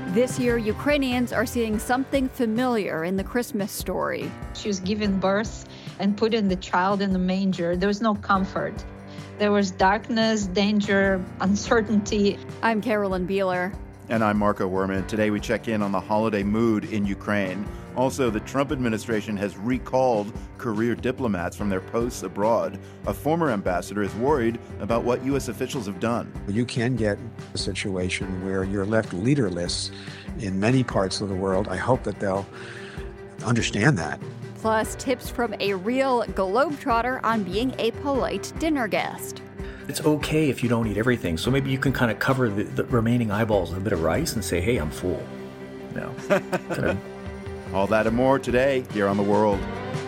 This year, Ukrainians are seeing something familiar in the Christmas story. She was given birth and put in the child in the manger. There was no comfort. There was darkness, danger, uncertainty. I'm Carolyn Beeler. And I'm Marco Werman. Today we check in on the holiday mood in Ukraine. Also, the Trump administration has recalled career diplomats from their posts abroad. A former ambassador is worried about what U.S. officials have done. You can get a situation where you're left leaderless in many parts of the world. I hope that they'll understand that. Plus, tips from a real globetrotter on being a polite dinner guest. It's okay if you don't eat everything. So maybe you can kind of cover the remaining eyeballs with a bit of rice and say, hey, I'm full. No. All that and more today here on The World.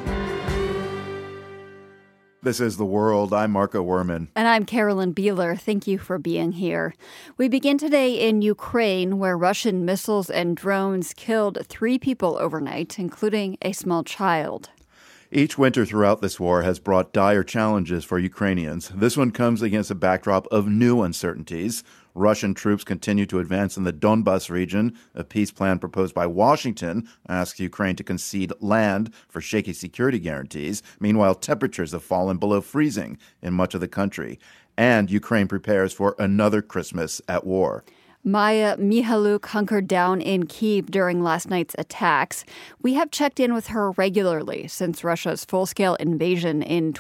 This is The World. I'm Marco Werman. And I'm Carolyn Beeler. Thank you for being here. We begin today in Ukraine, where Russian missiles and drones killed 3 people overnight, including a small child. Each winter throughout this war has brought dire challenges for Ukrainians. This one comes against a backdrop of new uncertainties. Russian troops continue to advance in the Donbas region. A peace plan proposed by Washington asks Ukraine to concede land for shaky security guarantees. Meanwhile, temperatures have fallen below freezing in much of the country. And Ukraine prepares for another Christmas at war. Maya Mihaluk hunkered down in Kyiv during last night's attacks. We have checked in with her regularly since Russia's full-scale invasion in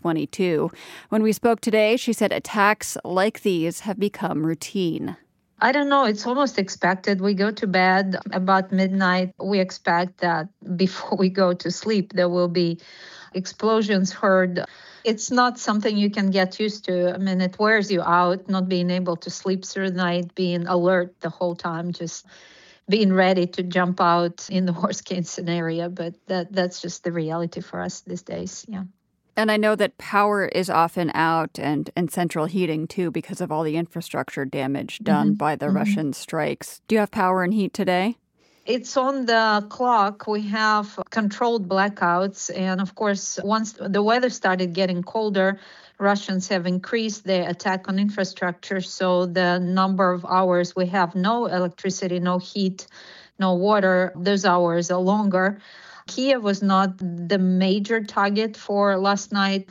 2022. When we spoke today, she said attacks like these have become routine. I don't know. It's almost expected. We go to bed about midnight. We expect that before we go to sleep, there will be explosions heard. It's not something you can get used to. I mean, it wears you out, not being able to sleep through the night, being alert the whole time, just being ready to jump out in the worst case scenario. But that's just the reality for us these days. Yeah. And I know that power is often out and central heating, too, because of all the infrastructure damage done by the Russian strikes. Do you have power and heat today? It's on the clock. We have controlled blackouts. And of course, once the weather started getting colder, Russians have increased their attack on infrastructure. So the number of hours we have no electricity, no heat, no water, those hours are longer. Kyiv was not the major target for last night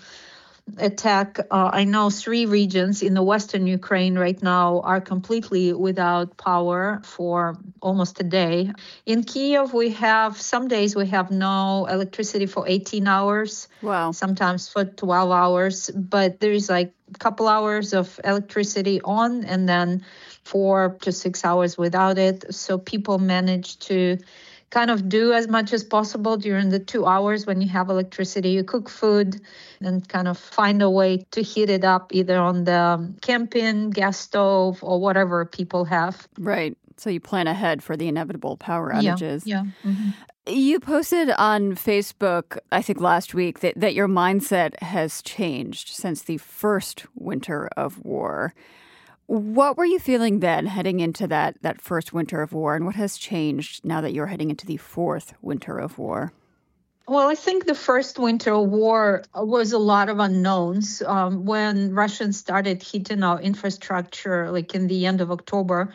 attack. I know 3 regions in the western Ukraine right now are completely without power for almost a day. In Kyiv, some days we have no electricity for 18 hours. Wow. Sometimes for 12 hours. But there's like a couple hours of electricity on and then 4 to 6 hours without it. So people manage to kind of do as much as possible during the 2 hours when you have electricity. You cook food and kind of find a way to heat it up either on the camping, gas stove, or whatever people have. Right. So you plan ahead for the inevitable power outages. Yeah. Mm-hmm. You posted on Facebook, I think last week, that your mindset has changed since the first winter of war. What were you feeling then heading into that first winter of war, and what has changed now that you're heading into the fourth winter of war? Well, I think the first winter of war was a lot of unknowns. When Russians started hitting our infrastructure, like in the end of October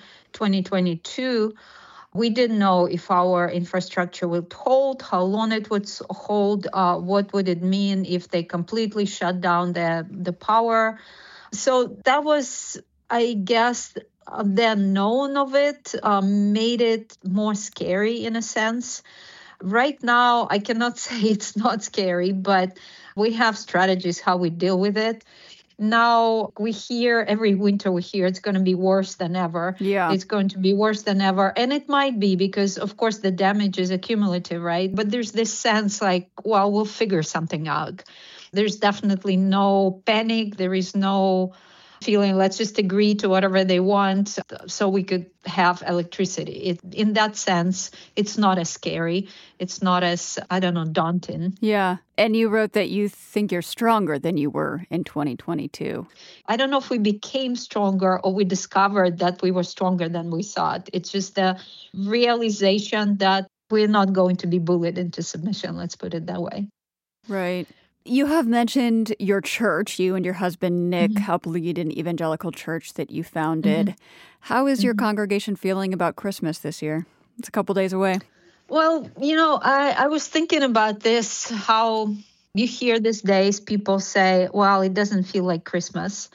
2022, we didn't know if our infrastructure would hold, how long it would hold, what would it mean if they completely shut down the power. So that was, I guess, the unknown of it made it more scary in a sense. Right now, I cannot say it's not scary, but we have strategies how we deal with it. Now, every winter it's going to be worse than ever. Yeah. It's going to be worse than ever. And it might be because, of course, the damage is accumulative, right? But there's this sense like, well, we'll figure something out. There's definitely no panic. There is no feeling, let's just agree to whatever they want so we could have electricity. In that sense, it's not as scary. It's not as, daunting. Yeah. And you wrote that you think you're stronger than you were in 2022. I don't know if we became stronger or we discovered that we were stronger than we thought. It's just the realization that we're not going to be bullied into submission. Let's put it that way. Right. You have mentioned your church. You and your husband, Nick, help lead an evangelical church that you founded. How is your congregation feeling about Christmas this year? It's a couple days away. Well, I was thinking about this, how you hear these days people say, well, it doesn't feel like Christmas.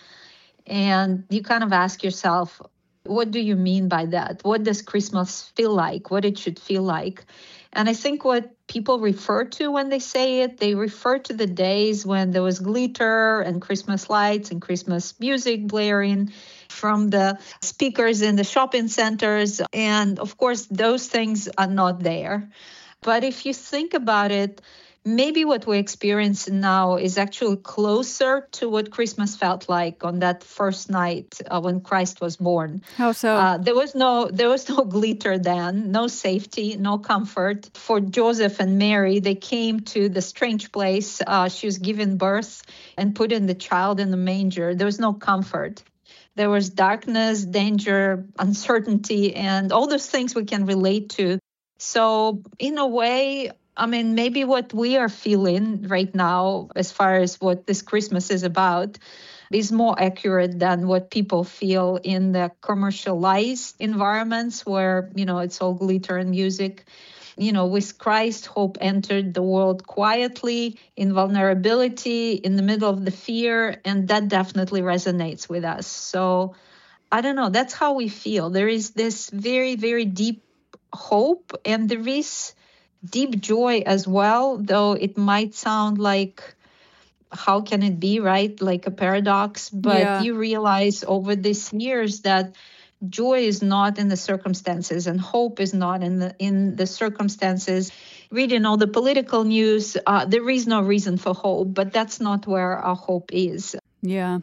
And you kind of ask yourself, what do you mean by that? What does Christmas feel like? What it should feel like? And I think what people refer to when they say it, they refer to the days when there was glitter and Christmas lights and Christmas music blaring from the speakers in the shopping centers. And of course, those things are not there. But if you think about it, maybe what we experience now is actually closer to what Christmas felt like on that first night when Christ was born. How so? There was no glitter then, no safety, no comfort. For Joseph and Mary, they came to the strange place. She was given birth and put in the child in the manger. There was no comfort. There was darkness, danger, uncertainty, and all those things we can relate to. So in a way, I mean, maybe what we are feeling right now, as far as what this Christmas is about, is more accurate than what people feel in the commercialized environments where, it's all glitter and music. With Christ, hope entered the world quietly, in vulnerability, in the middle of the fear, and that definitely resonates with us. So I don't know, that's how we feel. There is this very, very deep hope, and there is deep joy as well, though it might sound like, how can it be, right? Like a paradox. But you realize over these years that joy is not in the circumstances and hope is not in the circumstances. Reading all the political news, there is no reason for hope, but that's not where our hope is. Yeah.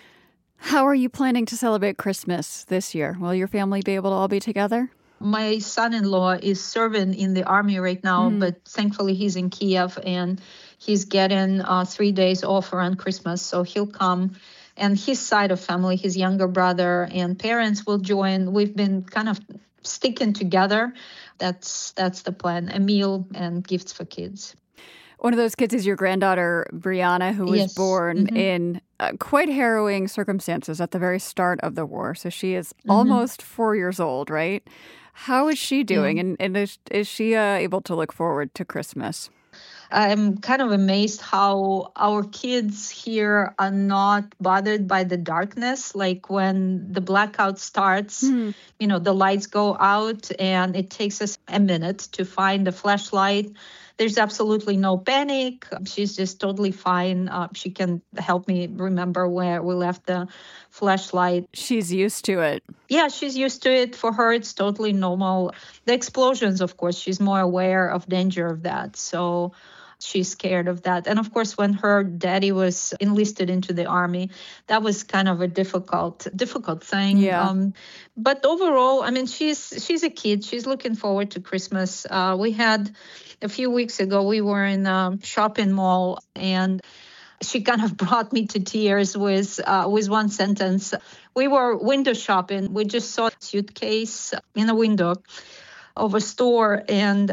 How are you planning to celebrate Christmas this year? Will your family be able to all be together? My son-in-law is serving in the army right now, but thankfully he's in Kiev and he's getting 3 days off around Christmas. So he'll come, and his side of family, his younger brother and parents will join. We've been kind of sticking together. That's the plan, a meal and gifts for kids. One of those kids is your granddaughter, Brianna, who was born in quite harrowing circumstances at the very start of the war. So she is almost 4 years old, right? How is she doing? And is she able to look forward to Christmas? I'm kind of amazed how our kids here are not bothered by the darkness. Like when the blackout starts, the lights go out and it takes us a minute to find the flashlight. There's absolutely no panic. She's just totally fine. She can help me remember where we left the flashlight. She's used to it. Yeah, she's used to it. For her, it's totally normal. The explosions, of course, she's more aware of danger of that. So she's scared of that. And of course, when her daddy was enlisted into the army, that was kind of a difficult thing. Yeah. But overall, I mean, she's a kid. She's looking forward to Christmas. We had a few weeks ago, we were in a shopping mall, and she kind of brought me to tears with one sentence. We were window shopping. We just saw a suitcase in a window of a store, and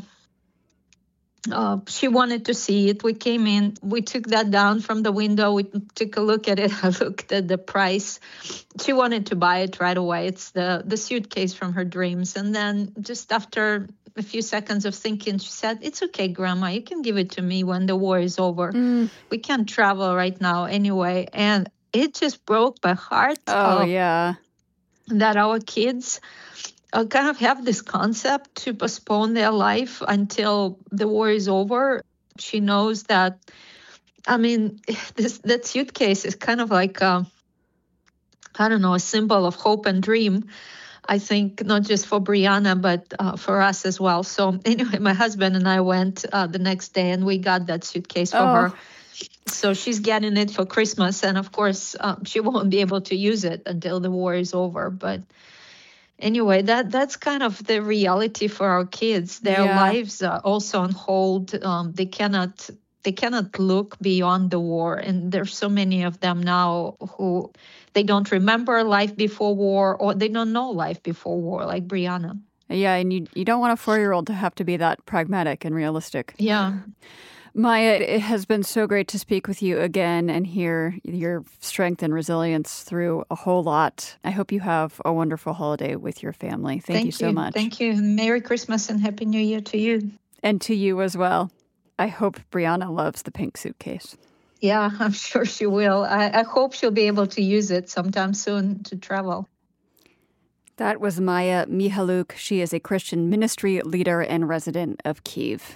she wanted to see it. We came in, we took that down from the window. We took a look at it. I looked at the price. She wanted to buy it right away. It's the suitcase from her dreams. And then just after a few seconds of thinking, she said, "It's okay, Grandma. You can give it to me when the war is over. We can't travel right now anyway." And it just broke my heart. Yeah. That our kids kind of have this concept to postpone their life until the war is over. She knows that, I mean, that suitcase is kind of like, a symbol of hope and dream. I think not just for Brianna, but for us as well. So anyway, my husband and I went the next day and we got that suitcase for her. So she's getting it for Christmas. And of course, she won't be able to use it until the war is over. But anyway, that's kind of the reality for our kids. Their lives are also on hold. They cannot look beyond the war. And there's so many of them now who they don't remember life before war, or they don't know life before war, like Brianna. Yeah, and you don't want a 4-year-old to have to be that pragmatic and realistic. Yeah. Maya, it has been so great to speak with you again and hear your strength and resilience through a whole lot. I hope you have a wonderful holiday with your family. Thank you so much. Thank you. Merry Christmas and Happy New Year to you. And to you as well. I hope Brianna loves the pink suitcase. Yeah, I'm sure she will. I hope she'll be able to use it sometime soon to travel. That was Maya Michaluk. She is a Christian ministry leader and resident of Kyiv.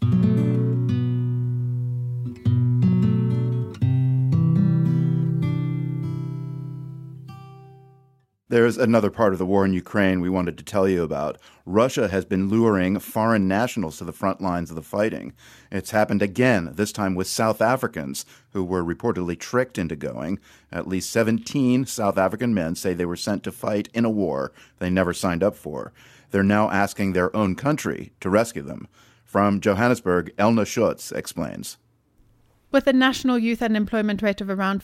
There's another part of the war in Ukraine we wanted to tell you about. Russia has been luring foreign nationals to the front lines of the fighting. It's happened again, this time with South Africans who were reportedly tricked into going. At least 17 South African men say they were sent to fight in a war they never signed up for. They're now asking their own country to rescue them. From Johannesburg, Elna Schutz explains. With a national youth unemployment rate of around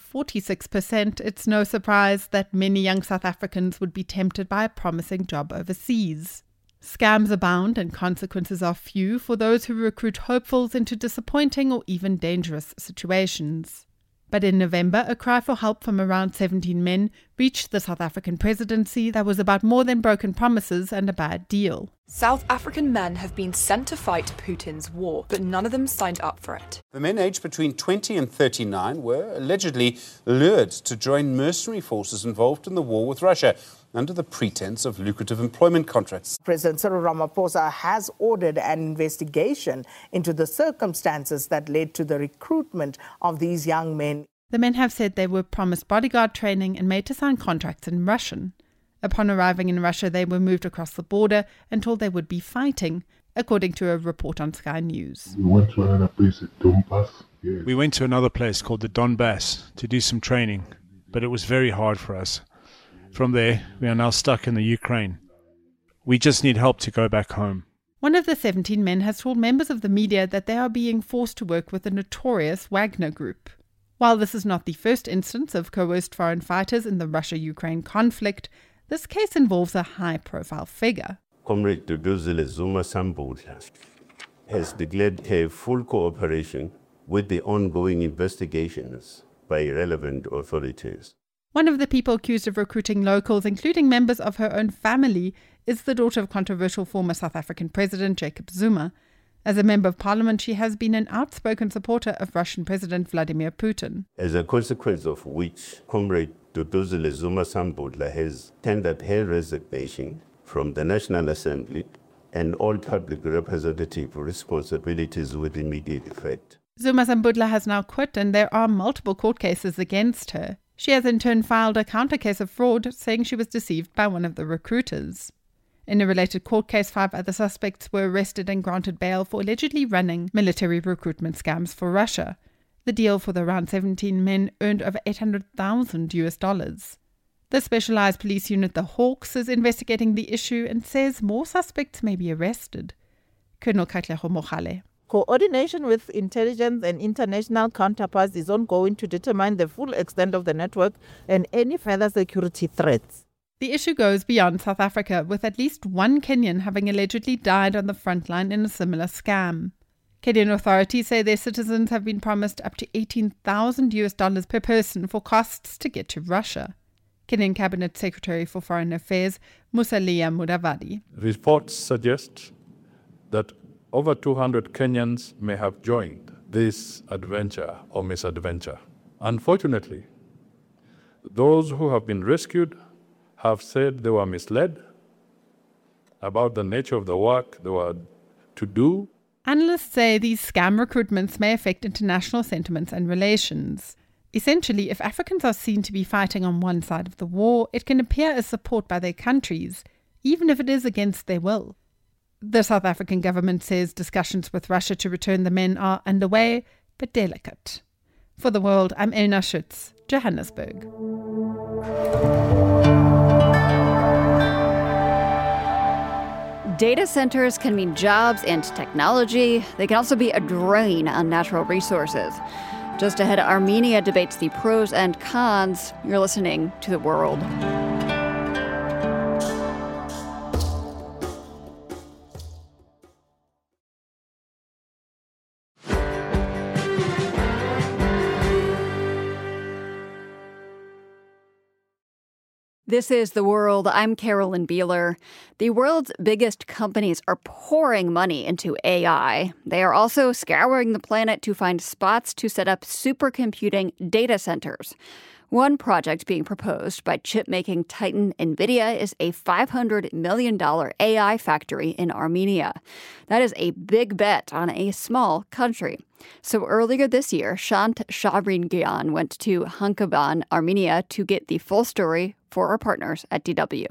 46%, it's no surprise that many young South Africans would be tempted by a promising job overseas. Scams abound and consequences are few for those who recruit hopefuls into disappointing or even dangerous situations. But in November, a cry for help from around 17 men reached the South African presidency that was about more than broken promises and a bad deal. South African men have been sent to fight Putin's war, but none of them signed up for it. The men aged between 20 and 39 were allegedly lured to join mercenary forces involved in the war with Russia under the pretense of lucrative employment contracts. President Cyril Ramaphosa has ordered an investigation into the circumstances that led to the recruitment of these young men. The men have said they were promised bodyguard training and made to sign contracts in Russian. Upon arriving in Russia, they were moved across the border and told they would be fighting, according to a report on Sky News. We went to another place at Donbass. We went to another place called the Donbass to do some training, but it was very hard for us. From there, we are now stuck in the Ukraine. We just need help to go back home. One of the 17 men has told members of the media that they are being forced to work with the notorious Wagner Group. While this is not the first instance of coerced foreign fighters in the Russia-Ukraine conflict, this case involves a high-profile figure. Comrade Duduzile Zuma Sambodla has declared her full cooperation with the ongoing investigations by relevant authorities. One of the people accused of recruiting locals, including members of her own family, is the daughter of controversial former South African President Jacob Zuma. As a member of parliament, she has been an outspoken supporter of Russian President Vladimir Putin. As a consequence of which, Comrade Duduzile Zuma Sambodla has tendered her resignation from the National Assembly and all public representative responsibilities with immediate effect. Zuma Sambodla has now quit, and there are multiple court cases against her. She has in turn filed a counter case of fraud, saying she was deceived by one of the recruiters. In a related court case, 5 other suspects were arrested and granted bail for allegedly running military recruitment scams for Russia. The deal for the around 17 men earned over $800,000. The specialized police unit, the Hawks, is investigating the issue and says more suspects may be arrested. Colonel Katlego Mogale. Coordination with intelligence and international counterparts is ongoing to determine the full extent of the network and any further security threats. The issue goes beyond South Africa, with at least one Kenyan having allegedly died on the front line in a similar scam. Kenyan authorities say their citizens have been promised up to $18,000 per person for costs to get to Russia. Kenyan Cabinet Secretary for Foreign Affairs, Musalia Mudavadi. Reports suggest that over 200 Kenyans may have joined this adventure or misadventure. Unfortunately, those who have been rescued have said they were misled about the nature of the work they were to do. Analysts say these scam recruitments may affect international sentiments and relations. Essentially, if Africans are seen to be fighting on one side of the war, it can appear as support by their countries, even if it is against their will. The South African government says discussions with Russia to return the men are underway, but delicate. For The World, I'm Elna Schutz, Johannesburg. Data centers can mean jobs and technology. They can also be a drain on natural resources. Just ahead, Armenia debates the pros and cons. You're listening to The World. This is The World. I'm Carolyn Beeler. The world's biggest companies are pouring money into AI. They are also scouring the planet to find spots to set up supercomputing data centers. One project being proposed by chip-making titan NVIDIA is a $500 million AI factory in Armenia. That is a big bet on a small country. So earlier this year, Shant Shabringian went to Hankavan, Armenia, to get the full story for our partners at DW.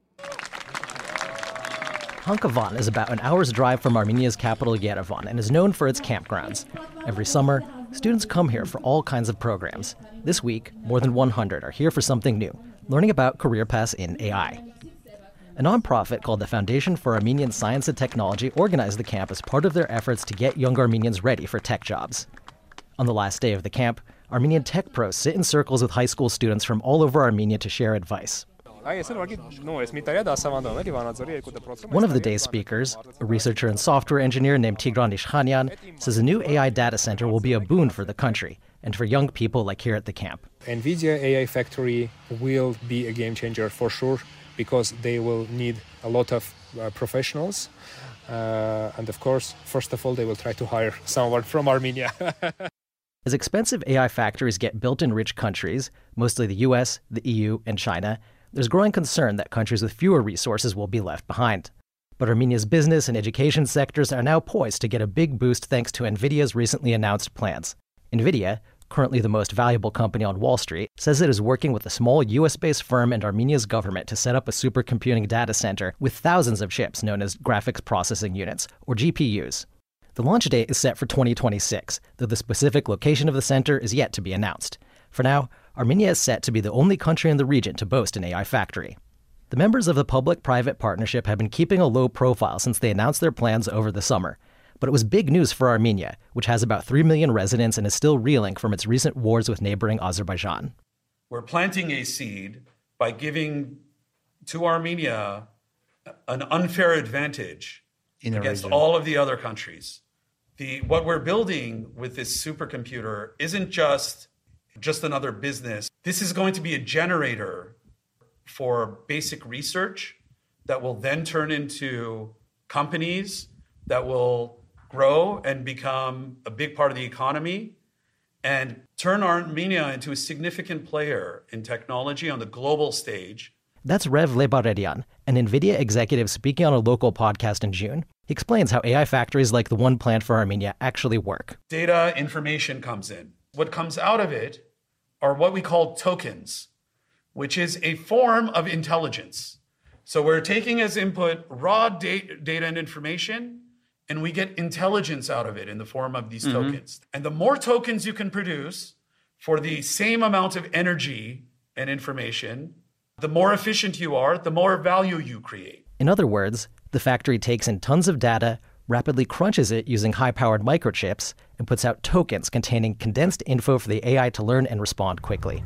Hankavan is about an hour's drive from Armenia's capital, Yerevan, and is known for its campgrounds. Every summer, students come here for all kinds of programs. This week, more than 100 are here for something new, learning about career paths in AI. A nonprofit called the Foundation for Armenian Science and Technology organized the camp as part of their efforts to get young Armenians ready for tech jobs. On the last day of the camp, Armenian tech pros sit in circles with high school students from all over Armenia to share advice. One of the day's speakers, a researcher and software engineer named Tigran Ishkhanian, says a new AI data center will be a boon for the country and for young people like here at the camp. NVIDIA AI Factory will be a game changer for sure, because they will need a lot of professionals. And of course, first of all, they will try to hire someone from Armenia. As expensive AI factories get built in rich countries, mostly the US, the EU, and China, there's growing concern that countries with fewer resources will be left behind. But Armenia's business and education sectors are now poised to get a big boost thanks to NVIDIA's recently announced plans. NVIDIA, currently the most valuable company on Wall Street, says it is working with a small US-based firm and Armenia's government to set up a supercomputing data center with thousands of chips known as graphics processing units, or GPUs. The launch date is set for 2026, though the specific location of the center is yet to be announced. For now, Armenia is set to be the only country in the region to boast an AI factory. The members of the public-private partnership have been keeping a low profile since they announced their plans over the summer. But it was big news for Armenia, which has about 3 million residents and is still reeling from its recent wars with neighboring Azerbaijan. We're planting a seed by giving to Armenia an unfair advantage against all of the other countries. What we're building with this supercomputer isn't just another business. This is going to be a generator for basic research that will then turn into companies that will grow and become a big part of the economy and turn Armenia into a significant player in technology on the global stage. That's Rev Lebaredian, an NVIDIA executive speaking on a local podcast in June. He explains how AI factories like the one planned for Armenia actually work. Data, information comes in. What comes out of it are what we call tokens, which is a form of intelligence. So we're taking as input raw data and information, and we get intelligence out of it in the form of these tokens. And the more tokens you can produce for the same amount of energy and information, the more efficient you are, the more value you create. In other words, the factory takes in tons of data, rapidly crunches it using high-powered microchips, and puts out tokens containing condensed info for the AI to learn and respond quickly.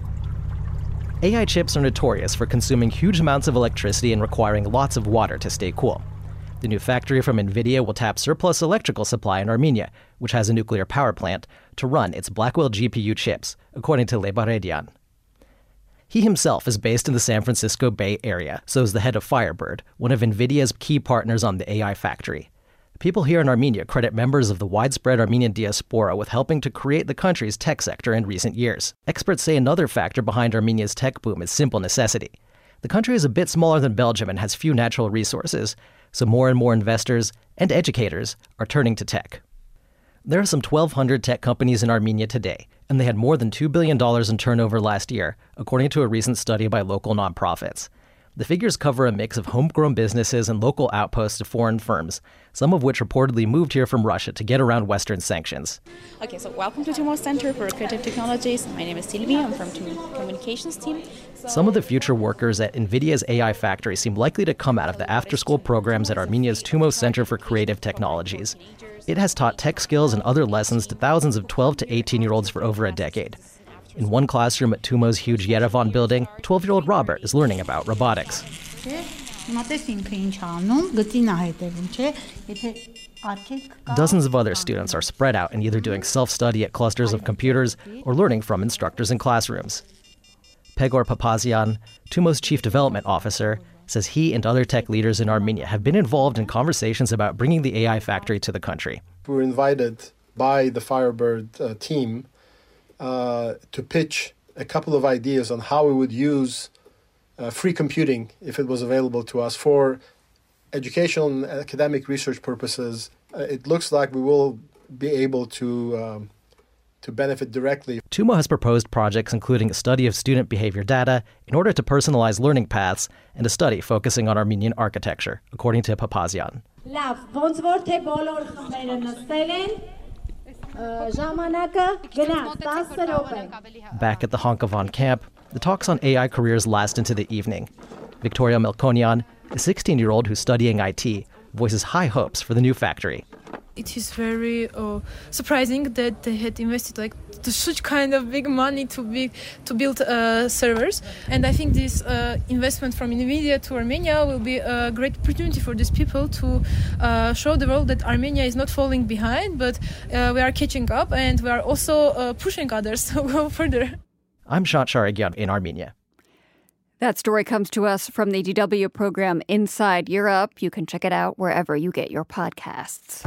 AI chips are notorious for consuming huge amounts of electricity and requiring lots of water to stay cool. The new factory from NVIDIA will tap surplus electrical supply in Armenia, which has a nuclear power plant, to run its Blackwell GPU chips, according to Lebaredian. He himself is based in the San Francisco Bay Area, so is the head of Firebird, one of NVIDIA's key partners on the AI factory. People here in Armenia credit members of the widespread Armenian diaspora with helping to create the country's tech sector in recent years. Experts say another factor behind Armenia's tech boom is simple necessity. The country is a bit smaller than Belgium and has few natural resources, so more and more investors and educators are turning to tech. There are some 1,200 tech companies in Armenia today, and they had more than $2 billion in turnover last year, according to a recent study by local nonprofits. The figures cover a mix of homegrown businesses and local outposts of foreign firms, some of which reportedly moved here from Russia to get around Western sanctions. Okay, so welcome to Timor Center for Creative Technologies. My name is Sylvie. I'm from the communications team. Some of the future workers at NVIDIA's AI factory seem likely to come out of the after-school programs at Armenia's Tumos Center for Creative Technologies. It has taught tech skills and other lessons to thousands of 12 to 18-year-olds for over a decade. In one classroom at Tumos' huge Yerevan building, 12-year-old Robert is learning about robotics. Dozens of other students are spread out and either doing self-study at clusters of computers or learning from instructors in classrooms. Pegor Papazian, TUMO's chief development officer, says he and other tech leaders in Armenia have been involved in conversations about bringing the AI factory to the country. We were invited by the Firebird team to pitch a couple of ideas on how we would use free computing, if it was available to us, for educational and academic research purposes. It looks like we will be able to benefit directly. TUMO has proposed projects including a study of student behavior data in order to personalize learning paths and a study focusing on Armenian architecture, according to Papazian. Back at the Hankavan camp, the talks on AI careers last into the evening. Victoria Melkonian, a 16-year-old who's studying IT, voices high hopes for the new factory. It is very surprising that they had invested such kind of big money to build servers, and I think this investment from NVIDIA to Armenia will be a great opportunity for these people to show the world that Armenia is not falling behind, but we are catching up, and we are also pushing others to go further. I'm Shant Sharagyan in Armenia. That story comes to us from the DW program Inside Europe. You can check it out wherever you get your podcasts.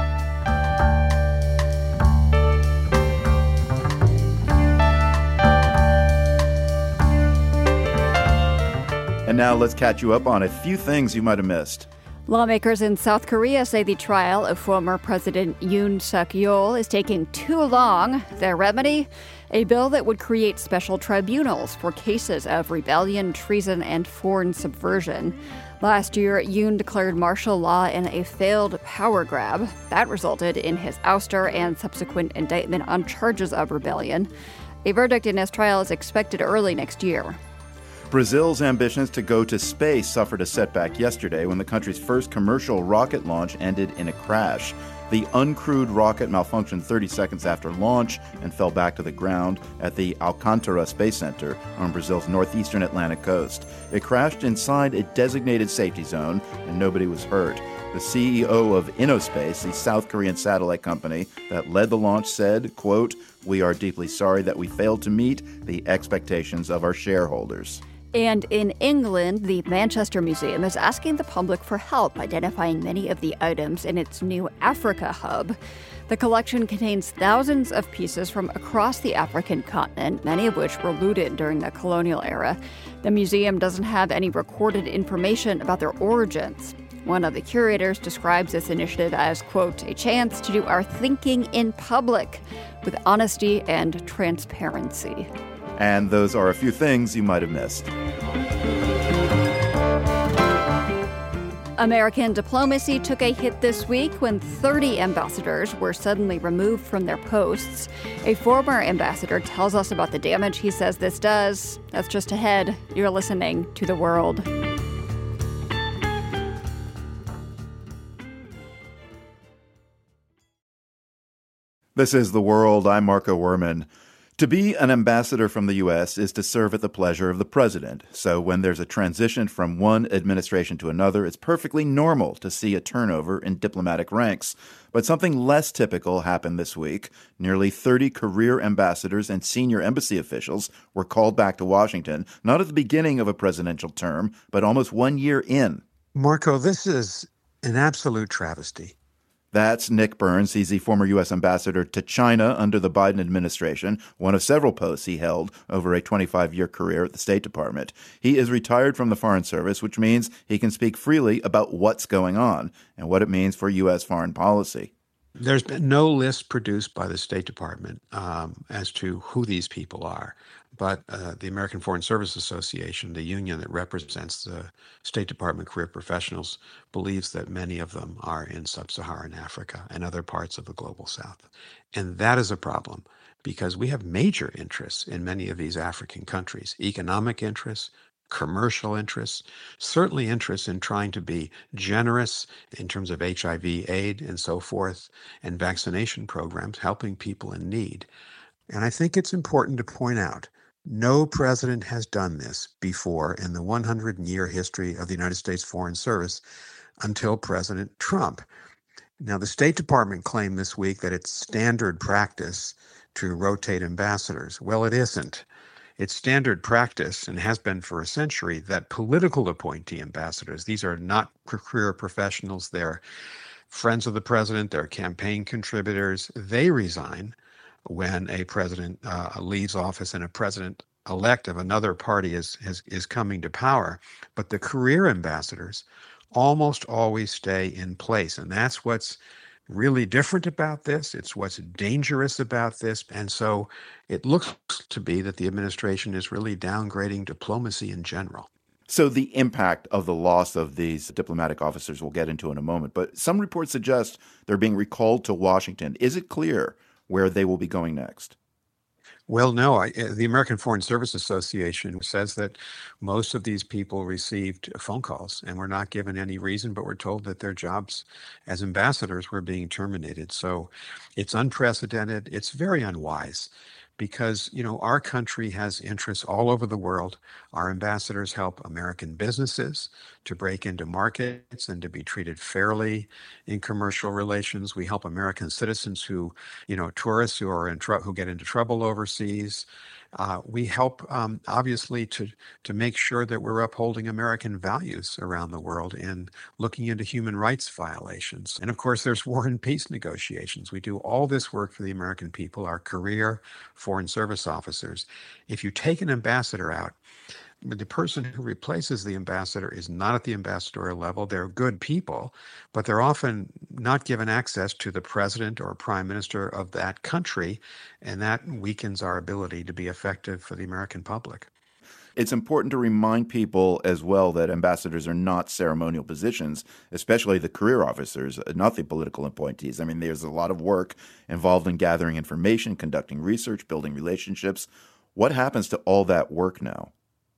And now let's catch you up on a few things you might have missed. Lawmakers in South Korea say the trial of former President Yoon Suk-yeol is taking too long. Their remedy? A bill that would create special tribunals for cases of rebellion, treason, and foreign subversion. Last year, Yoon declared martial law in a failed power grab. That resulted in his ouster and subsequent indictment on charges of rebellion. A verdict in his trial is expected early next year. Brazil's ambitions to go to space suffered a setback yesterday when the country's first commercial rocket launch ended in a crash. The uncrewed rocket malfunctioned 30 seconds after launch and fell back to the ground at the Alcântara Space Center on Brazil's northeastern Atlantic coast. It crashed inside a designated safety zone, and nobody was hurt. The CEO of Innospace, the South Korean satellite company that led the launch, said, quote, "We are deeply sorry that we failed to meet the expectations of our shareholders." And in England, the Manchester Museum is asking the public for help identifying many of the items in its new Africa hub. The collection contains thousands of pieces from across the African continent, many of which were looted during the colonial era. The museum doesn't have any recorded information about their origins. One of the curators describes this initiative as, quote, "a chance to do our thinking in public with honesty and transparency." And those are a few things you might have missed. American diplomacy took a hit this week when 30 ambassadors were suddenly removed from their posts. A former ambassador tells us about the damage he says this does. That's just ahead. You're listening to The World. This is The World. I'm Marco Werman. To be an ambassador from the U.S. is to serve at the pleasure of the president. So when there's a transition from one administration to another, it's perfectly normal to see a turnover in diplomatic ranks. But something less typical happened this week. Nearly 30 career ambassadors and senior embassy officials were called back to Washington, not at the beginning of a presidential term, but almost 1 year in. Marco, this is an absolute travesty. That's Nick Burns. He's the former U.S. ambassador to China under the Biden administration, one of several posts he held over a 25-year career at the State Department. He is retired from the Foreign Service, which means he can speak freely about what's going on and what it means for U.S. foreign policy. There's been no list produced by the State Department as to who these people are. But the American Foreign Service Association, the union that represents the State Department career professionals, believes that many of them are in sub-Saharan Africa and other parts of the global south. And that is a problem because we have major interests in many of these African countries, economic interests, commercial interests, certainly interests in trying to be generous in terms of HIV aid and so forth, and vaccination programs, helping people in need. And I think it's important to point out, no president has done this before in the 100-year history of the United States Foreign Service until President Trump. Now, the State Department claimed this week that it's standard practice to rotate ambassadors. Well, it isn't. It's standard practice, and has been for a century, that political appointee ambassadors, these are not career professionals, they're friends of the president, they're campaign contributors, they resign when a president leaves office and a president-elect of another party is coming to power. But the career ambassadors almost always stay in place, and that's what's really different about this. It's what's dangerous about this. And so it looks to be that the administration is really downgrading diplomacy in general. So the impact of the loss of these diplomatic officers we'll get into in a moment, but some reports suggest they're being recalled to Washington. Is it clear where they will be going next? Well, no. The American Foreign Service Association says that most of these people received phone calls and were not given any reason, but were told that their jobs as ambassadors were being terminated. So it's unprecedented. It's very unwise because, our country has interests all over the world. Our ambassadors help American businesses to break into markets and to be treated fairly in commercial relations. We help American citizens who, tourists who are who get into trouble overseas. We help, obviously, to make sure that we're upholding American values around the world and looking into human rights violations. And of course, there's war and peace negotiations. We do all this work for the American people, our career Foreign Service officers. If you take an ambassador out, the person who replaces the ambassador is not at the ambassadorial level. They're good people, but they're often not given access to the president or prime minister of that country, and that weakens our ability to be effective for the American public. It's important to remind people as well that ambassadors are not ceremonial positions, especially the career officers, not the political appointees. I mean, there's a lot of work involved in gathering information, conducting research, building relationships. What happens to all that work now?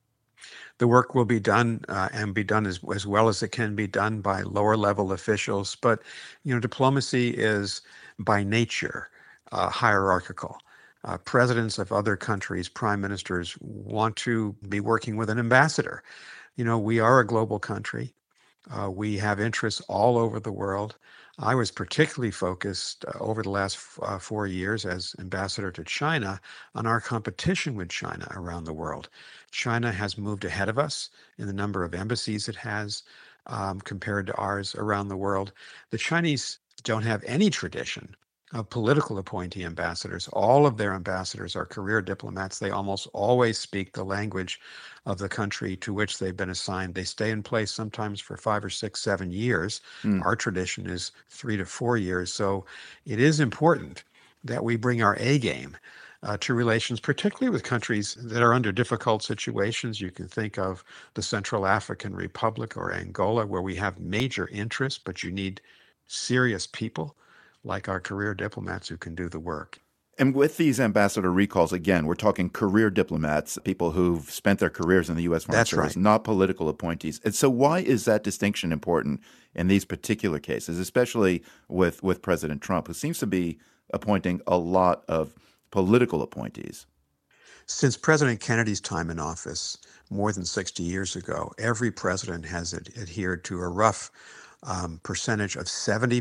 The work will be done and be done as well as it can be done by lower level officials. But, diplomacy is by nature hierarchical. Presidents of other countries, prime ministers, want to be working with an ambassador. We are a global country. We have interests all over the world. I was particularly focused over the last 4 years as ambassador to China on our competition with China around the world. China has moved ahead of us in the number of embassies it has compared to ours around the world. The Chinese don't have any tradition of political appointee ambassadors. All of their ambassadors are career diplomats. They almost always speak the language of the country to which they've been assigned. They stay in place sometimes for 5 or 6, 7 years. Our tradition is 3 to 4 years. So it is important that we bring our A game to relations, particularly with countries that are under difficult situations. You can think of the Central African Republic or Angola, where we have major interests, but you need serious people like our career diplomats who can do the work. And with these ambassador recalls, again, we're talking career diplomats, people who've spent their careers in the U.S. Foreign Service, not political appointees. And so why is that distinction important in these particular cases, especially with President Trump, who seems to be appointing a lot of political appointees? Since President Kennedy's time in office more than 60 years ago, every president has adhered to a rough percentage of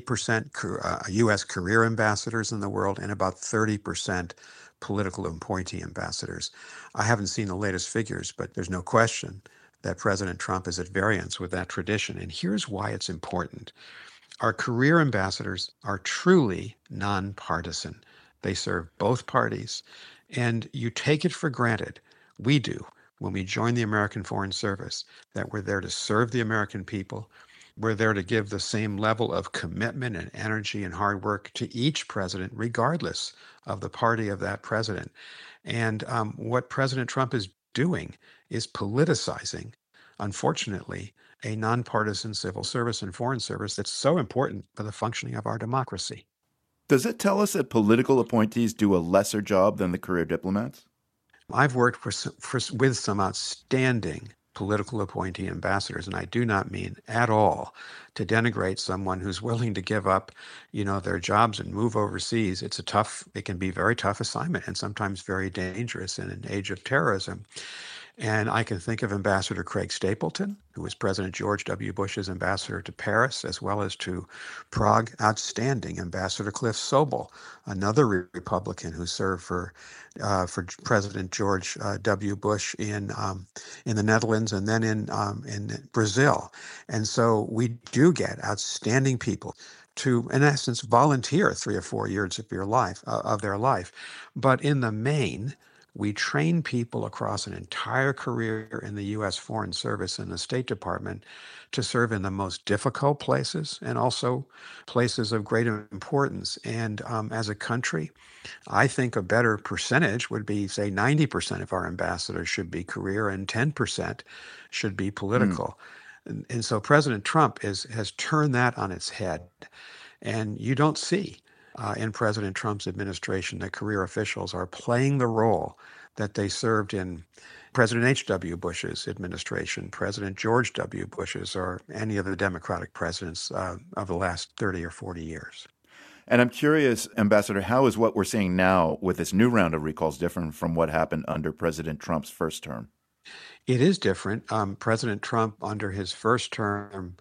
70% U.S. career ambassadors in the world and about 30% political appointee ambassadors. I haven't seen the latest figures, but there's no question that President Trump is at variance with that tradition. And here's why it's important. Our career ambassadors are truly nonpartisan. They serve both parties, and you take it for granted, we do, when we join the American Foreign Service, that we're there to serve the American people. We're there to give the same level of commitment and energy and hard work to each president, regardless of the party of that president. And what President Trump is doing is politicizing, unfortunately, a nonpartisan civil service and foreign service that's so important for the functioning of our democracy. Does it tell us that political appointees do a lesser job than the career diplomats? I've worked with some outstanding political appointee ambassadors, and I do not mean at all to denigrate someone who's willing to give up, their jobs and move overseas. It can be a very tough assignment and sometimes very dangerous in an age of terrorism. And I can think of Ambassador Craig Stapleton, who was President George W. Bush's ambassador to Paris, as well as to Prague. Outstanding. Ambassador Cliff Sobel, another Republican who served for President George W. Bush in the Netherlands and then in Brazil. And so we do get outstanding people to, in essence, volunteer 3 or 4 years of their life. But in the main, we train people across an entire career in the U.S. Foreign Service and the State Department to serve in the most difficult places and also places of great importance. And as a country, I think a better percentage would be, say, 90% of our ambassadors should be career and 10% should be political. And so President Trump has turned that on its head. And you don't see in President Trump's administration that career officials are playing the role that they served in President H.W. Bush's administration, President George W. Bush's, or any of the Democratic presidents of the last 30 or 40 years. And I'm curious, Ambassador, how is what we're seeing now with this new round of recalls different from what happened under President Trump's first term? It is different. President Trump, under his first term,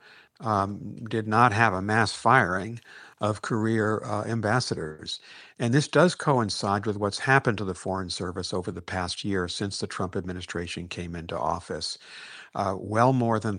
did not have a mass firing of career ambassadors. And this does coincide with what's happened to the Foreign Service over the past year since the Trump administration came into office. Well more than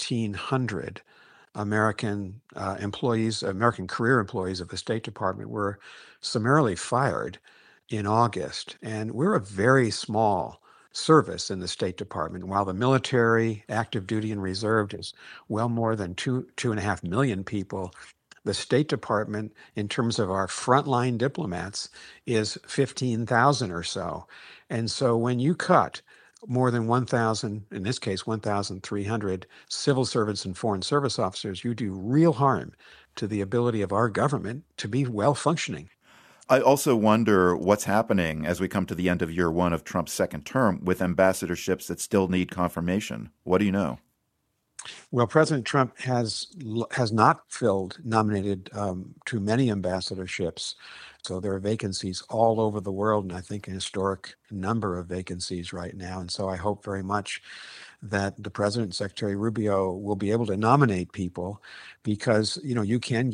1,300 American employees, American career employees of the State Department were summarily fired in August. And we're a very small service in the State Department. While the military, active duty, and reserve is well more than 2.5 million people, the State Department, in terms of our frontline diplomats, is 15,000 or so. And so when you cut more than 1,000, in this case 1,300 civil servants and foreign service officers, you do real harm to the ability of our government to be well functioning. I also wonder what's happening as we come to the end of year one of Trump's second term with ambassadorships that still need confirmation. What do you know? Well, President Trump has not nominated too many ambassadorships. So there are vacancies all over the world, and I think a historic number of vacancies right now. And so I hope very much that the President, Secretary Rubio, will be able to nominate people because, you can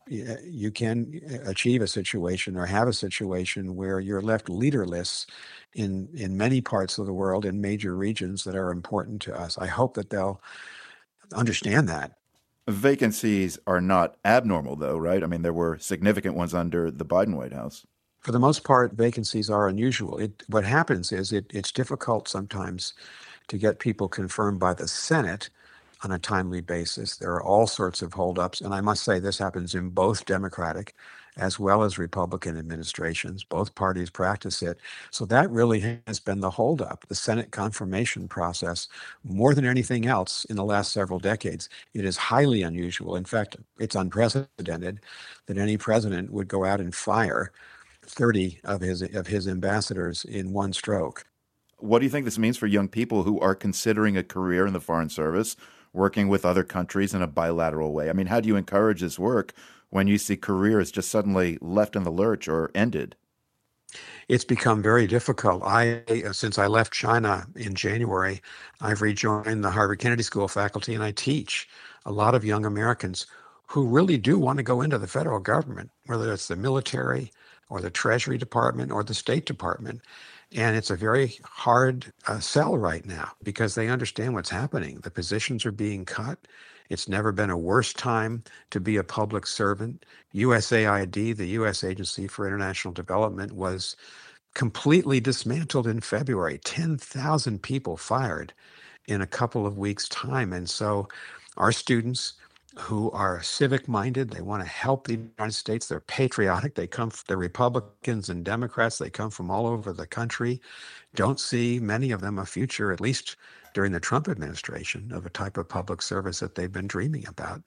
achieve a situation or have a situation where you're left leaderless in many parts of the world in major regions that are important to us. I hope that they'll understand that. Vacancies are not abnormal, though, right? I mean, there were significant ones under the Biden White House. For the most part, vacancies are unusual. What happens is it's difficult sometimes to get people confirmed by the Senate on a timely basis. There are all sorts of holdups, and I must say this happens in both Democratic as well as Republican administrations. Both parties practice it. So that really has been the holdup, the Senate confirmation process, more than anything else in the last several decades. It is highly unusual. In fact, it's unprecedented that any president would go out and fire 30 of his ambassadors in one stroke. What do you think this means for young people who are considering a career in the Foreign Service, working with other countries in a bilateral way? I mean, how do you encourage this work when you see careers just suddenly left in the lurch or ended? It's become very difficult. Since I left China in January, I've rejoined the Harvard Kennedy School faculty, and I teach a lot of young Americans who really do want to go into the federal government, whether it's the military or the Treasury Department or the State Department. And it's a very hard sell right now because they understand what's happening. The positions are being cut. It's never been a worse time to be a public servant. USAID, the U.S. Agency for International Development, was completely dismantled in February. 10,000 people fired in a couple of weeks' time. And so our students who are civic-minded, they want to help the United States, they're patriotic, they're Republicans and Democrats, they come from all over the country, don't see, many of them, a future, at least during the Trump administration, of a type of public service that they've been dreaming about.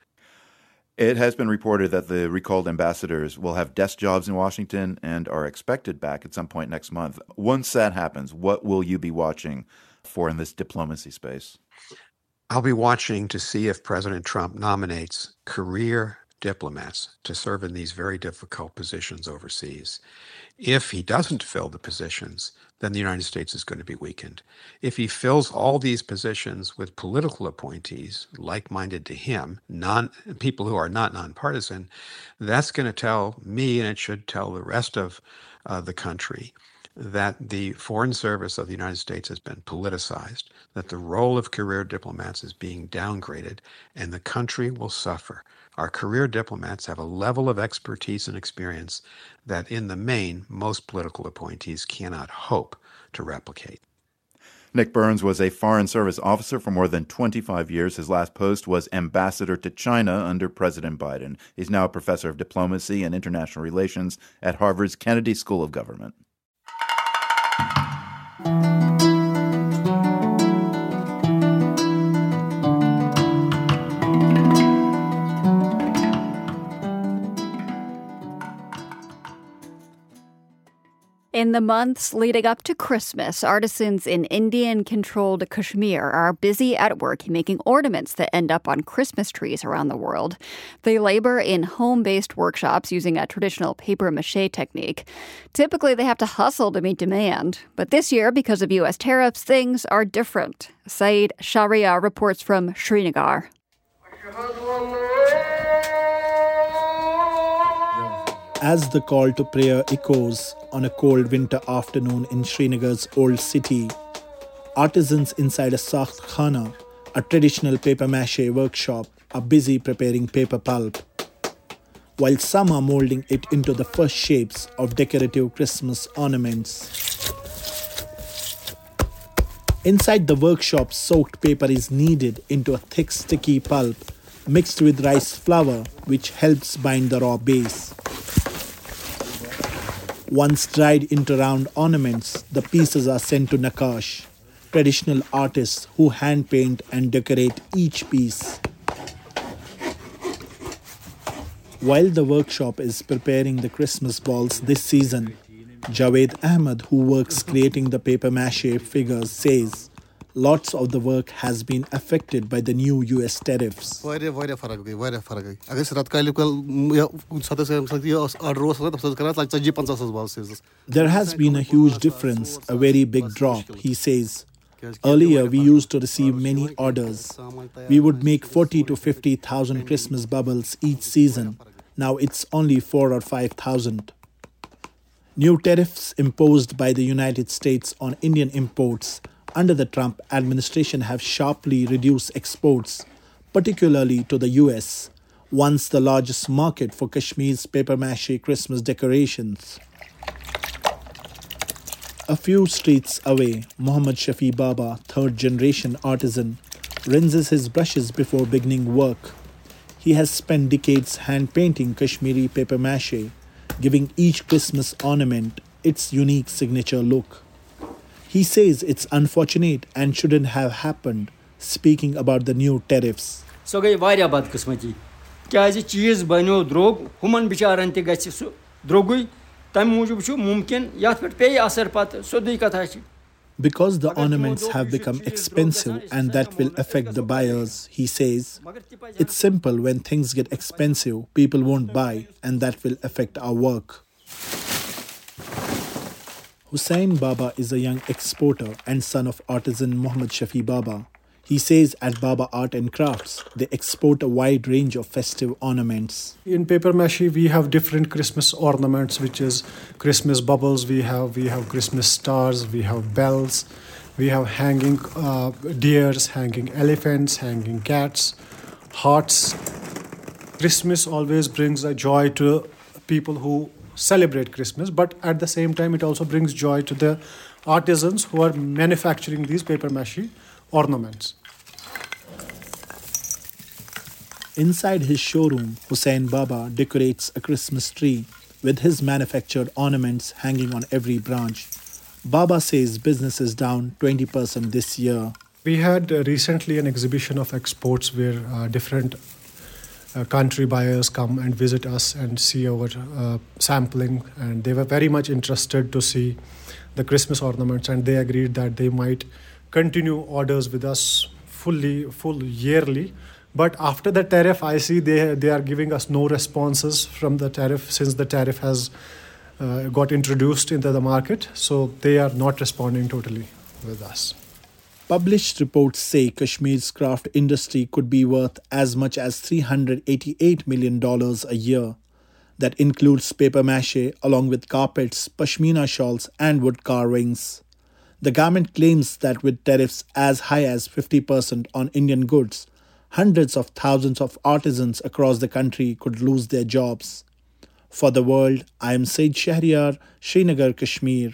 It has been reported that the recalled ambassadors will have desk jobs in Washington and are expected back at some point next month. Once that happens, what will you be watching for in this diplomacy space? I'll be watching to see if President Trump nominates career diplomats to serve in these very difficult positions overseas. If he doesn't fill the positions, then the United States is going to be weakened. If he fills all these positions with political appointees, like-minded to him, people who are not nonpartisan, that's going to tell me, and it should tell the rest of the country, that the Foreign Service of the United States has been politicized, that the role of career diplomats is being downgraded, and the country will suffer. Our career diplomats have a level of expertise and experience that, in the main, most political appointees cannot hope to replicate. Nick Burns was a Foreign Service officer for more than 25 years. His last post was ambassador to China under President Biden. He's now a professor of diplomacy and international relations at Harvard's Kennedy School of Government. In the months leading up to Christmas, artisans in Indian-controlled Kashmir are busy at work making ornaments that end up on Christmas trees around the world. They labor in home-based workshops using a traditional papier-mâché technique. Typically, they have to hustle to meet demand. But this year, because of U.S. tariffs, things are different. Saeed Sharia reports from Srinagar. As the call to prayer echoes on a cold winter afternoon in Srinagar's old city, artisans inside a Sakht Khana, a traditional papier-mâché workshop, are busy preparing paper pulp. While some are molding it into the first shapes of decorative Christmas ornaments. Inside the workshop, soaked paper is kneaded into a thick, sticky pulp mixed with rice flour, which helps bind the raw base. Once dried into round ornaments, the pieces are sent to Naqash, traditional artists who hand paint and decorate each piece. While the workshop is preparing the Christmas balls this season, Javed Ahmed, who works creating the papier-mâché figures, says lots of the work has been affected by the new US tariffs. There has been a huge difference, a very big drop, he says. Earlier, we used to receive many orders. We would make 40 to 50,000 Christmas bubbles each season. Now it's only 4 or 5,000. New tariffs imposed by the United States on Indian imports under the Trump administration have sharply reduced exports, particularly to the US, once the largest market for Kashmir's papier-mâché Christmas decorations. A few streets away, Muhammad Shafi Baba, third-generation artisan, rinses his brushes before beginning work. He has spent decades hand-painting Kashmiri papier-mâché, giving each Christmas ornament its unique signature look. He says it's unfortunate and shouldn't have happened, speaking about the new tariffs. Because the ornaments have become expensive and that will affect the buyers, he says. It's simple, when things get expensive, people won't buy and that will affect our work. Hussain Baba is a young exporter and son of artisan Muhammad Shafi Baba. He says at Baba Art and Crafts, they export a wide range of festive ornaments. In papier-mâché, we have different Christmas ornaments, which is Christmas bubbles, we have Christmas stars, we have bells, we have hanging deers, hanging elephants, hanging cats, hearts. Christmas always brings a joy to people who celebrate Christmas, but at the same time it also brings joy to the artisans who are manufacturing these papier-mâché ornaments. Inside his showroom, Hussain Baba decorates a Christmas tree with his manufactured ornaments hanging on every branch. Baba says business is down 20% this year. We had recently an exhibition of exports where different country buyers come and visit us and see our sampling, and they were very much interested to see the Christmas ornaments, and they agreed that they might continue orders with us full yearly, But after the tariff, I see they are giving us no responses from the tariff since the tariff has got introduced into the market. So they are not responding totally with us. Published reports say Kashmir's craft industry could be worth as much as $388 million a year. That includes paper mache along with carpets, pashmina shawls and wood carvings. The government claims that with tariffs as high as 50% on Indian goods, hundreds of thousands of artisans across the country could lose their jobs. For The World, I am Said Shahryar, Srinagar, Kashmir.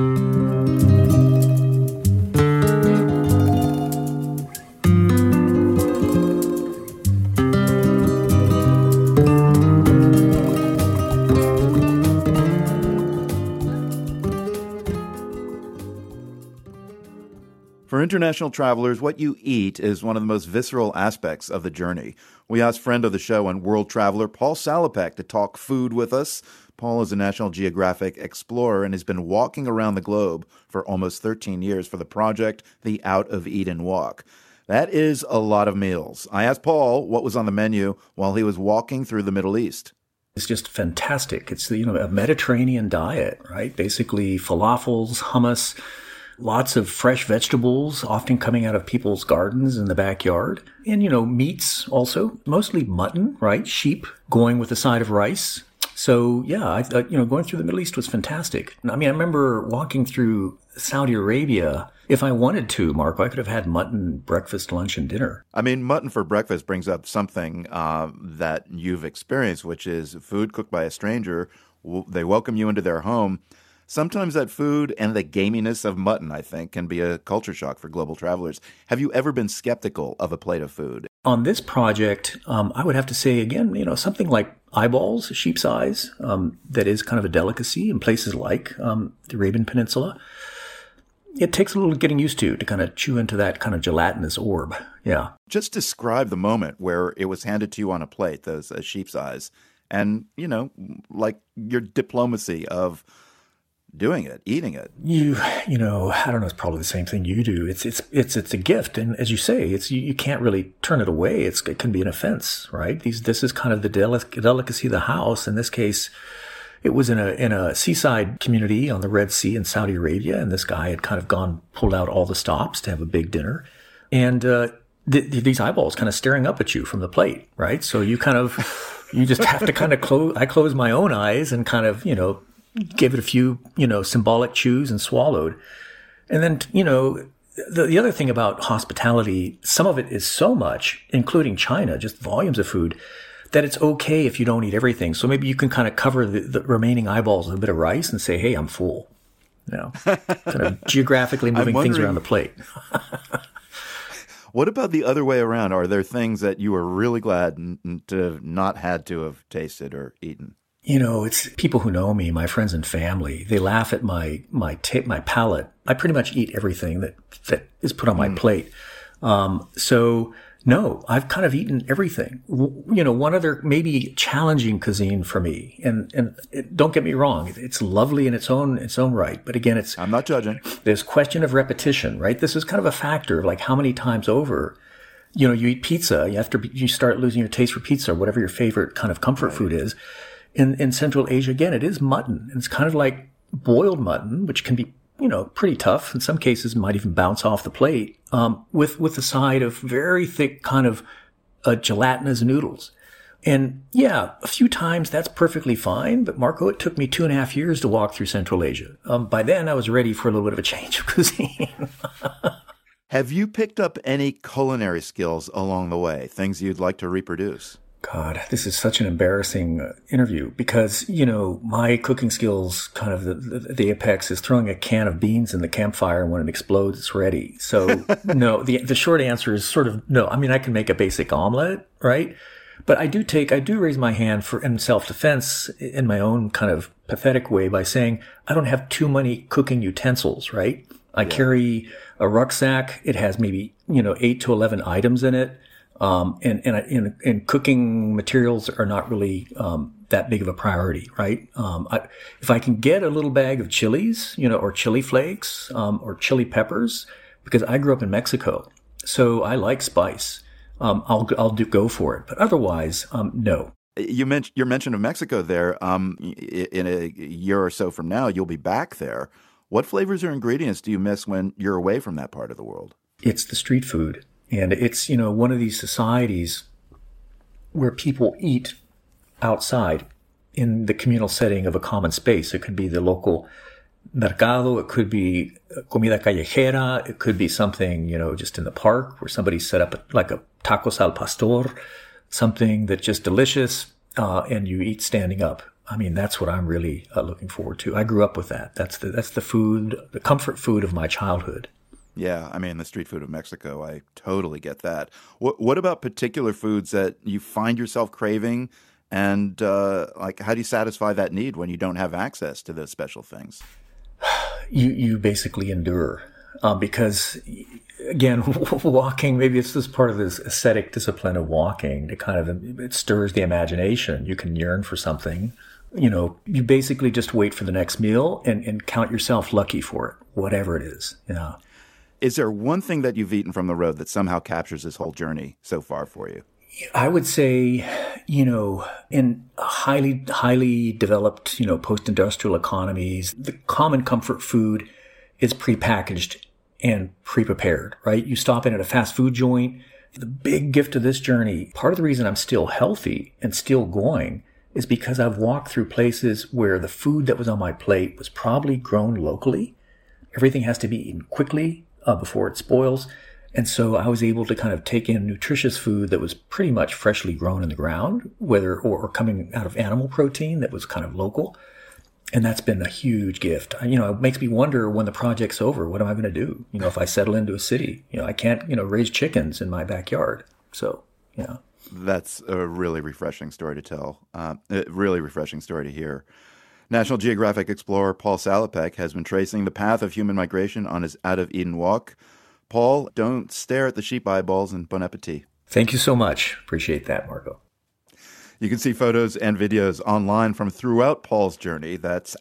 For international travelers, what you eat is one of the most visceral aspects of the journey. We asked friend of the show and world traveler Paul Salopek to talk food with us. Paul is a National Geographic explorer and has been walking around the globe for almost 13 years for the project The Out of Eden Walk. That is a lot of meals. I asked Paul what was on the menu while he was walking through the Middle East. It's just fantastic. It's a Mediterranean diet, right? Basically falafels, hummus, lots of fresh vegetables, often coming out of people's gardens in the backyard. And, meats also, mostly mutton, right? Sheep going with a side of rice. So, yeah, going through the Middle East was fantastic. I mean, I remember walking through Saudi Arabia. If I wanted to, Marco, I could have had mutton breakfast, lunch, and dinner. I mean, mutton for breakfast brings up something that you've experienced, which is food cooked by a stranger. They welcome you into their home. Sometimes that food and the gaminess of mutton, I think, can be a culture shock for global travelers. Have you ever been skeptical of a plate of food? On this project, I would have to say, again, something like eyeballs, sheep's eyes, that is kind of a delicacy in places like the Arabian Peninsula. It takes a little getting used to kind of chew into that kind of gelatinous orb. Yeah. Just describe the moment where it was handed to you on a plate, those sheep's eyes, and, like your diplomacy of doing it, eating it. I don't know, it's probably the same thing you do. It's a gift. And as you say, you can't really turn it away. It can be an offense, right? This is kind of the delicacy of the house. In this case, it was in a seaside community on the Red Sea in Saudi Arabia. And this guy had kind of pulled out all the stops to have a big dinner. And, these eyeballs kind of staring up at you from the plate, right? So you just have to kind of I closed my own eyes and kind of, gave it a few, symbolic chews and swallowed. And then, the other thing about hospitality, some of it is so much, including China, just volumes of food, that it's okay if you don't eat everything. So maybe you can kind of cover the remaining eyeballs with a bit of rice and say, hey, I'm full. Kind of geographically moving things around the plate. What about the other way around? Are there things that you were really glad to have not had to have tasted or eaten? It's people who know me, my friends and family. They laugh at my palate. I pretty much eat everything that is put on my plate. So no, I've kind of eaten everything. One other maybe challenging cuisine for me, and don't get me wrong, it's lovely in its own right. But again, I'm not judging. There's question of repetition, right? This is kind of a factor of like how many times over. You eat pizza. You start losing your taste for pizza, or whatever your favorite kind of comfort food is. In Central Asia, again, it is mutton. And it's kind of like boiled mutton, which can be, pretty tough. In some cases, might even bounce off the plate, with a side of very thick kind of gelatinous noodles. And yeah, a few times that's perfectly fine. But Marco, it took me 2.5 years to walk through Central Asia. By then, I was ready for a little bit of a change of cuisine. Have you picked up any culinary skills along the way, things you'd like to reproduce? God, this is such an embarrassing interview because, my cooking skills, kind of the apex is throwing a can of beans in the campfire, and when it explodes, it's ready. So no, the short answer is sort of no. I mean, I can make a basic omelet, right? But I do raise my hand in self-defense in my own kind of pathetic way by saying I don't have too many cooking utensils, right? I carry a rucksack. It has maybe, 8 to 11 items in it. And cooking materials are not really that big of a priority, right? If I can get a little bag of chilies, or chili flakes, or chili peppers, because I grew up in Mexico, so I like spice. I'll go for it. But otherwise, no. Your mention of Mexico there. In a year or so from now, you'll be back there. What flavors or ingredients do you miss when you're away from that part of the world? It's the street food. And it's, one of these societies where people eat outside in the communal setting of a common space. It could be the local mercado. It could be comida callejera. It could be something, just in the park where somebody set up like a tacos al pastor, something that's just delicious, and you eat standing up. I mean, that's what I'm really looking forward to. I grew up with that. That's the food, the comfort food of my childhood. Yeah, I mean, the street food of Mexico, I totally get that. What about particular foods that you find yourself craving? And how do you satisfy that need when you don't have access to those special things? You basically endure. Because, again, walking, maybe it's just part of this ascetic discipline of walking. It stirs the imagination. You can yearn for something. You basically just wait for the next meal and count yourself lucky for it, whatever it is. Is there one thing that you've eaten from the road that somehow captures this whole journey so far for you? I would say, in highly, highly developed, post-industrial economies, the common comfort food is prepackaged and pre-prepared, right? You stop in at a fast food joint. The big gift of this journey, part of the reason I'm still healthy and still going is because I've walked through places where the food that was on my plate was probably grown locally. Everything has to be eaten quickly before it spoils. And so I was able to kind of take in nutritious food that was pretty much freshly grown in the ground, or coming out of animal protein that was kind of local. And that's been a huge gift. It makes me wonder when the project's over, what am I going to do? If I settle into a city, I can't, raise chickens in my backyard. So, That's a really refreshing story to tell. A really refreshing story to hear. National Geographic explorer Paul Salopek has been tracing the path of human migration on his Out of Eden walk. Paul, don't stare at the sheep eyeballs, and bon appetit. Thank you so much. Appreciate that, Marco. You can see photos and videos online from throughout Paul's journey. That's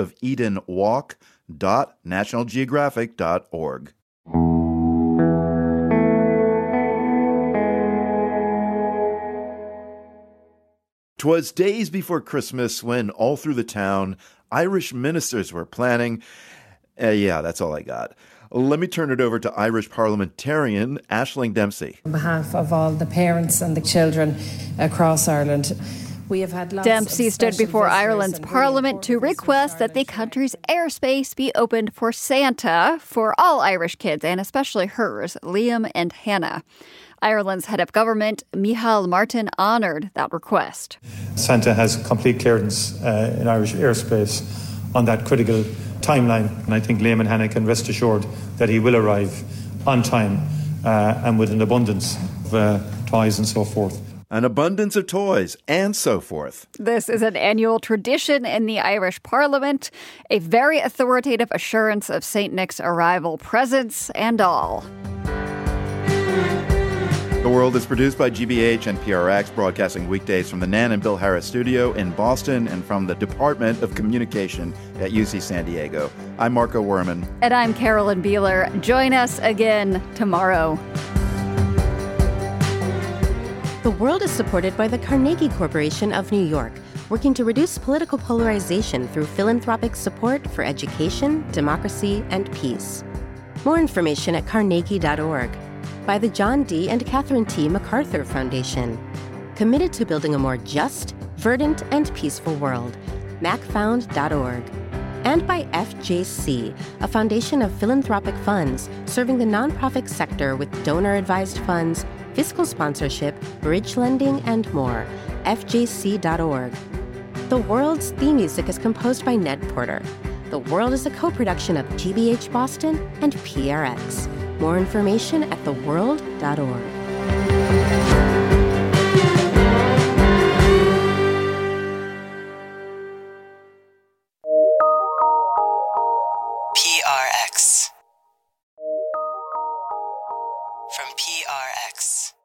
outofedenwalk.nationalgeographic.org. 'Twas days before Christmas when all through the town Irish ministers were planning. That's all I got. Let me turn it over to Irish parliamentarian Aisling Dempsey. On behalf of all the parents and the children across Ireland, we have had lots Dempsey of stood special before visitors Ireland's and really parliament to important request that the country's airspace be opened for Santa for all Irish kids, and especially hers, Liam and Hannah. Ireland's head of government, Micheál Martin, honoured that request. Santa has complete clearance in Irish airspace on that critical timeline, and I think Liam and Hannah can rest assured that he will arrive on time and with an abundance of toys and so forth. An abundance of toys and so forth. This is an annual tradition in the Irish Parliament, a very authoritative assurance of St. Nick's arrival, presents and all. The World is produced by GBH and PRX, broadcasting weekdays from the Nan and Bill Harris studio in Boston and from the Department of Communication at UC San Diego. I'm Marco Werman. And I'm Carolyn Beeler. Join us again tomorrow. The World is supported by the Carnegie Corporation of New York, working to reduce political polarization through philanthropic support for education, democracy, and peace. More information at carnegie.org. By the John D. and Catherine T. MacArthur Foundation, committed to building a more just, verdant, and peaceful world. macfound.org. And by FJC, a foundation of philanthropic funds serving the nonprofit sector with donor-advised funds, fiscal sponsorship, bridge lending, and more. FJC.org. The World's theme music is composed by Ned Porter. The World is a co-production of GBH Boston and PRX. More information at theworld.org. PRX. From PRX.